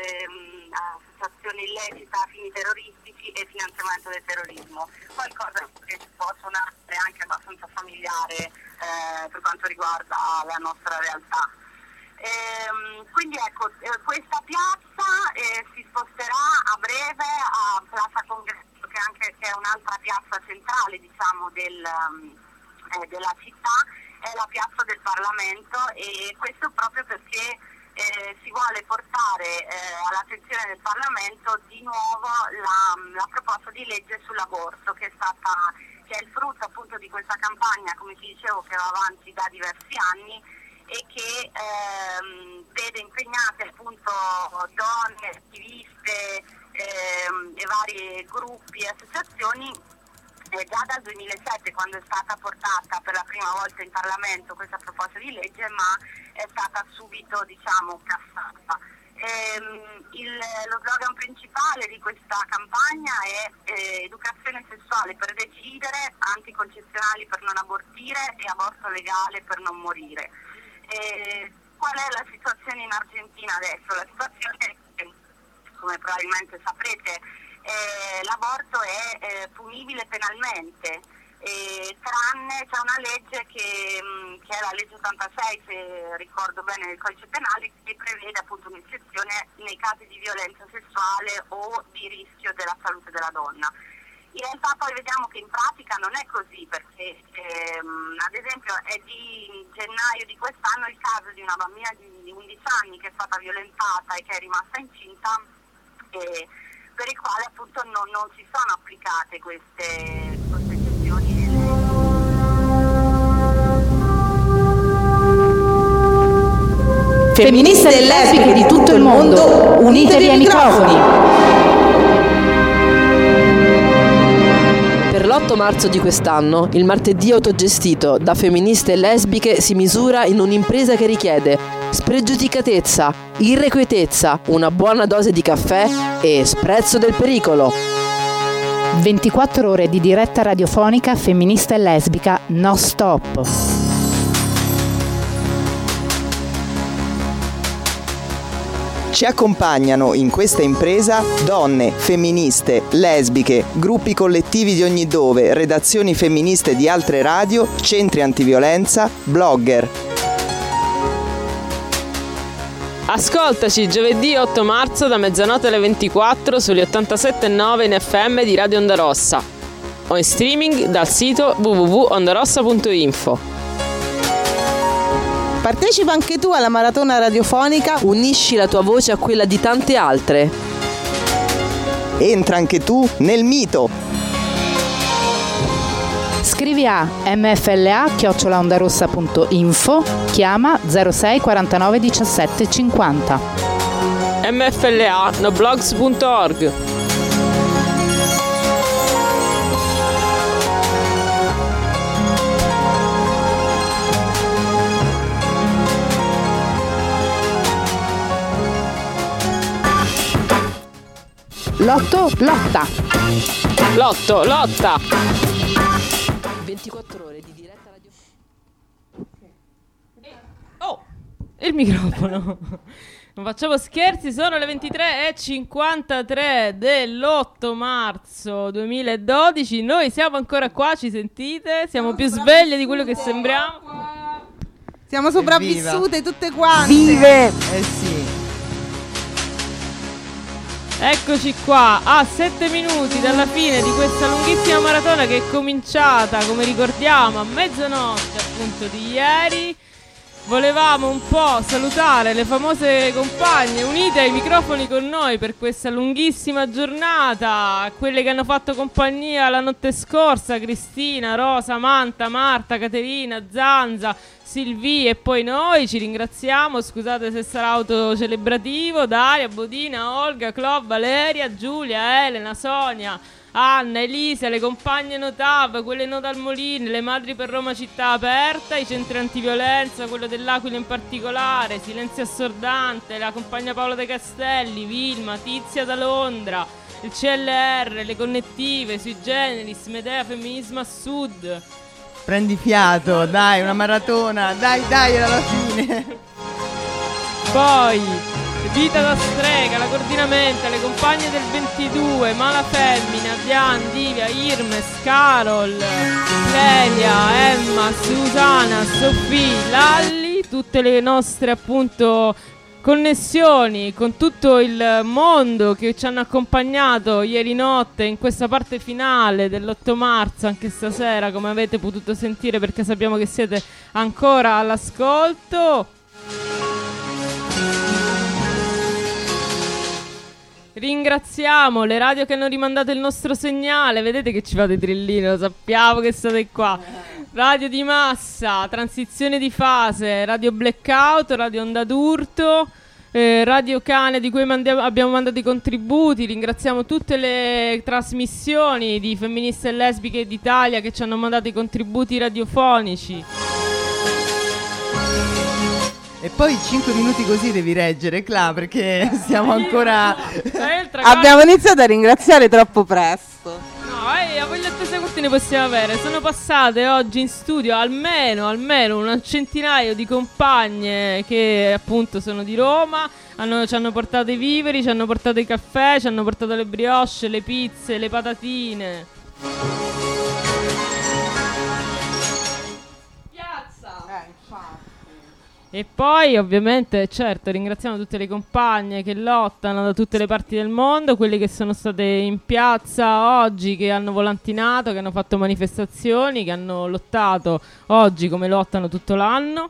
illecita a fini terroristici e finanziamento del terrorismo, qualcosa che può suonare anche abbastanza familiare per quanto riguarda la nostra realtà. Quindi ecco, questa piazza si sposterà a breve a Plaza Congresso, che è un'altra piazza centrale, diciamo, della città, è la piazza del Parlamento, e questo proprio perché si vuole portare all'attenzione del Parlamento di nuovo la proposta di legge sull'aborto, che è il frutto appunto di questa campagna, come ti dicevo, che va avanti da diversi anni e che vede impegnate appunto donne, attiviste e vari gruppi e associazioni già dal 2007, quando è stata portata per la prima volta in Parlamento questa proposta di legge, ma è stata subito, diciamo, cassata. Lo slogan principale di questa campagna è educazione sessuale per decidere, anticoncezionali per non abortire e aborto legale per non morire. Qual è la situazione in Argentina adesso? La situazione è che, come probabilmente saprete, l'aborto è punibile penalmente, tranne c'è una legge che è la legge 86, se ricordo bene, del codice penale, che prevede appunto un'eccezione nei casi di violenza sessuale o di rischio della salute della donna. In realtà poi vediamo che in pratica non è così, perché ad esempio è di gennaio di quest'anno il caso di una bambina di 11 anni che è stata violentata e che è rimasta incinta, per il quale appunto non si sono applicate queste eccezioni. Femministe e lesbiche di tutto il mondo, unitevi ai microfoni. Per l'8 marzo di quest'anno, il martedì autogestito da femministe e lesbiche si misura in un'impresa che richiede spregiudicatezza, irrequietezza, una buona dose di caffè e sprezzo del pericolo. 24 ore di diretta radiofonica femminista e lesbica no stop. Ci accompagnano in questa impresa donne, femministe, lesbiche, gruppi collettivi di ogni dove, redazioni femministe di altre radio, centri antiviolenza, blogger. Ascoltaci giovedì 8 marzo da mezzanotte alle 24 sugli 87.9 in FM di Radio Onda Rossa o in streaming dal sito www.ondarossa.info. Partecipa anche tu alla maratona radiofonica. Unisci la tua voce a quella di tante altre. Entra anche tu nel mito. Scrivi a mfla@ondarossa.info, chiama 06 49 17 50. mfla.noblogs.org. Lotto, lotta. Lotto, lotta. 24 ore di diretta radio. Oh, il microfono. Non facciamo scherzi, sono le 23:53 dell'8 marzo 2012. Noi siamo ancora qua, ci sentite? Siamo più sveglie di quello che sembriamo. Siamo sopravvissute tutte quante. Vive! Sì. Eccoci qua a 7 minuti dalla fine di questa lunghissima maratona che è cominciata, come ricordiamo, a mezzanotte appunto di ieri. Volevamo un po' salutare le famose compagne unite ai microfoni con noi per questa lunghissima giornata, quelle che hanno fatto compagnia la notte scorsa: Cristina, Rosa, Manta, Marta, Caterina, Zanza, Silvia e poi noi. Ci ringraziamo, scusate se sarà autocelebrativo: Daria, Bodina, Olga, Clo, Valeria, Giulia, Elena, Sonia, Anna, Elisa, le compagne Notav, quelle no dal Molino, le madri per Roma città aperta, i centri antiviolenza, quello dell'Aquila in particolare, Silenzio assordante, la compagna Paola De Castelli, Vilma, Tizia da Londra, il CLR, le connettive, Sui Generis, Medea, Femminismo a Sud. Prendi fiato, dai, una maratona, dai, era la fine. Poi Vita da strega, la coordinamenta, le compagne del 22, Mala Femmina, Diane, Divia, Irmes, Carol, Clelia, Emma, Susana, Sofì, Lalli, tutte le nostre appunto connessioni con tutto il mondo che ci hanno accompagnato ieri notte in questa parte finale dell'8 marzo, anche stasera, come avete potuto sentire, perché sappiamo che siete ancora all'ascolto. Ringraziamo le radio che hanno rimandato il nostro segnale. Vedete che ci fate trillino, lo sappiamo che state qua. Radio di Massa, Transizione di Fase, Radio Blackout, Radio Onda d'Urto, Radio Cane, di cui abbiamo mandato i contributi. Ringraziamo tutte le trasmissioni di Femministe e Lesbiche d'Italia che ci hanno mandato i contributi radiofonici. E poi 5 minuti così devi reggere, Cla, perché stiamo ancora... Abbiamo iniziato a ringraziare troppo presto. No, voglio quanti ne possiamo avere. Sono passate oggi in studio almeno un centinaio di compagne che appunto sono di Roma. Ci hanno portato i viveri, ci hanno portato i caffè, ci hanno portato le brioche, le pizze, le patatine. E poi ovviamente, certo, ringraziamo tutte le compagne che lottano da tutte le parti del mondo, quelle che sono state in piazza oggi, che hanno volantinato, che hanno fatto manifestazioni, che hanno lottato oggi come lottano tutto l'anno.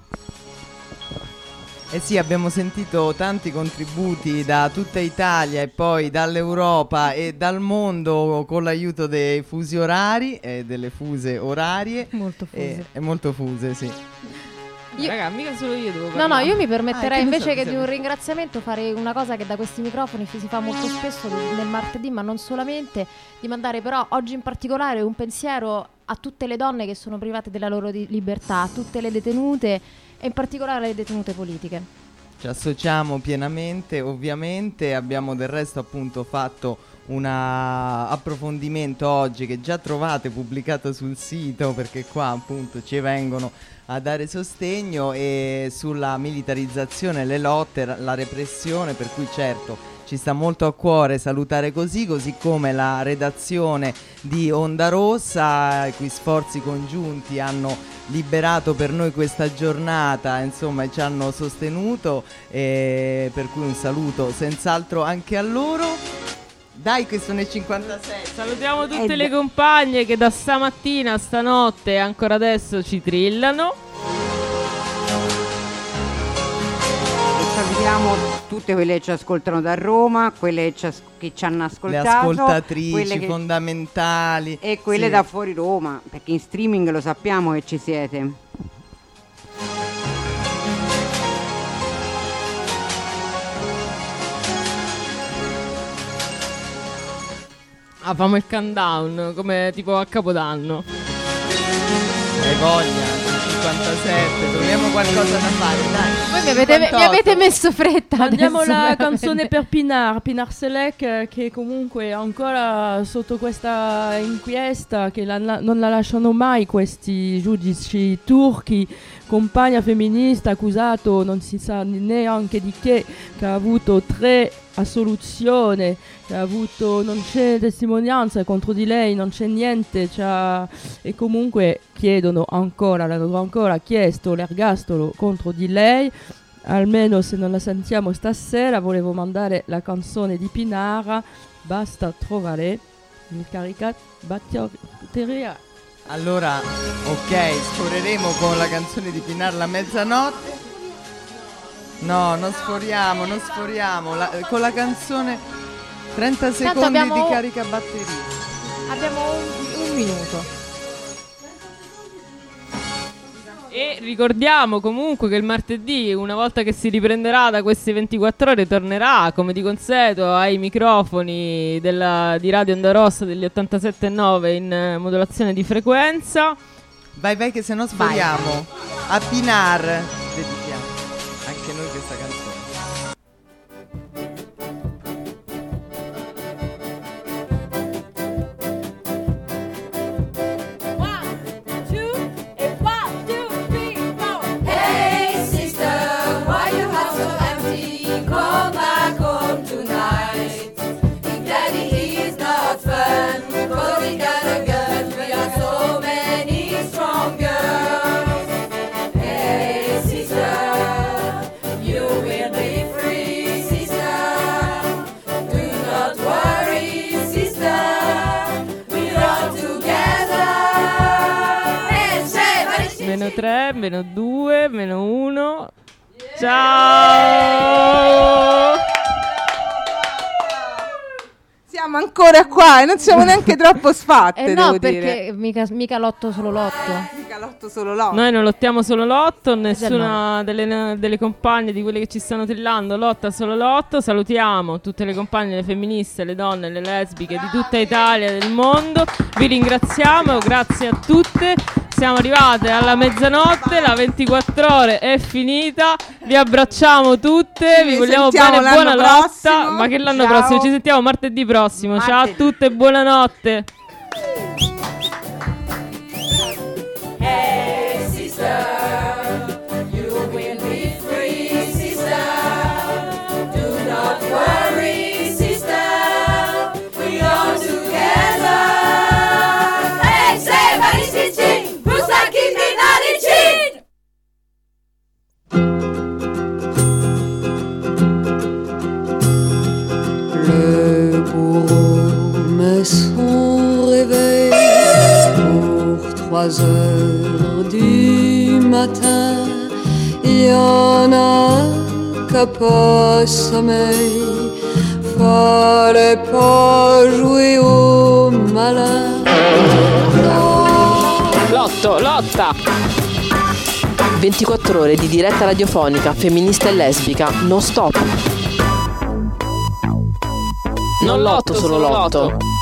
Eh sì, abbiamo sentito tanti contributi da tutta Italia e poi dall'Europa e dal mondo con l'aiuto dei fusi orari e delle fuse orarie. Molto fuse. E molto fuse, sì. Raga, mica solo io devo parlare. No, io mi permetterei invece che di un ringraziamento fare una cosa che da questi microfoni si fa molto spesso nel martedì, ma non solamente, di mandare però oggi in particolare un pensiero a tutte le donne che sono private della loro libertà, a tutte le detenute e in particolare le detenute politiche. Ci associamo pienamente, ovviamente. Abbiamo del resto appunto fatto un approfondimento oggi che già trovate pubblicato sul sito, perché qua appunto ci vengono a dare sostegno, e sulla militarizzazione, le lotte, la repressione, per cui certo ci sta molto a cuore salutare così come la redazione di Onda Rossa, i cui sforzi congiunti hanno liberato per noi questa giornata, insomma, e ci hanno sostenuto, per cui un saluto senz'altro anche a loro. Dai, che sono le 56. Salutiamo tutte le compagne che da stamattina a stanotte e ancora adesso ci trillano. Salutiamo tutte quelle che ci ascoltano da Roma, quelle che ci hanno ascoltato, le ascoltatrici quelle fondamentali e quelle da fuori Roma, perché in streaming lo sappiamo che ci siete. Famo il countdown come tipo a Capodanno. Hai voglia, 57, troviamo qualcosa da fare, dai. Voi mi avete messo fretta. Andiamo adesso, la veramente. canzone per Pinar Selek, che comunque ancora sotto questa inchiesta, che non la lasciano mai questi giudici turchi. Compagna femminista accusato non si sa neanche di che ha avuto 3 assoluzioni, non c'è testimonianza contro di lei, non c'è niente, e comunque l'hanno ancora chiesto l'ergastolo contro di lei. Almeno se non la sentiamo stasera, volevo mandare la canzone di Pinar, Basta trovare il caricat batteria. Allora, ok, sforeremo con la canzone di Pinar la mezzanotte. No, non sforiamo, con la canzone 30 secondi di carica batteria. Abbiamo un minuto. E ricordiamo comunque che il martedì, una volta che si riprenderà da queste 24 ore, tornerà come di consueto ai microfoni di Radio Onda Rossa degli 87.9 in modulazione di frequenza. Vai che se no sforiamo. A Pinar dedichiamo anche noi questa canzone. -3, -2, -1. Ciao! Siamo ancora qua e non siamo neanche troppo sfatte, no, devo perché dire. mica lotto solo lotto. Mica lotto solo lotto. Noi non lottiamo solo lotto, nessuna delle compagne di quelle che ci stanno trillando lotta solo lotto. Salutiamo tutte le compagne, le femministe, le donne, le lesbiche di tutta Italia e del mondo. Vi ringraziamo, grazie a tutte. Siamo arrivate alla mezzanotte, la 24 ore è finita. Vi abbracciamo tutte, vi vogliamo bene, buona lotta. Ma che l'anno prossimo? Ci sentiamo martedì prossimo. Ciao a tutte e buonanotte. Hey sister, you will be free, sister. Do not worry, sister. We are together. Hey, say, Maricici. Le bourreau met son réveil pour 3 heures du matin. Y en a un qui a pas sommeil, fallait pas jouer au malin. Lotta! 24 ore di diretta radiofonica femminista e lesbica non stop. Non lotto, solo lotto.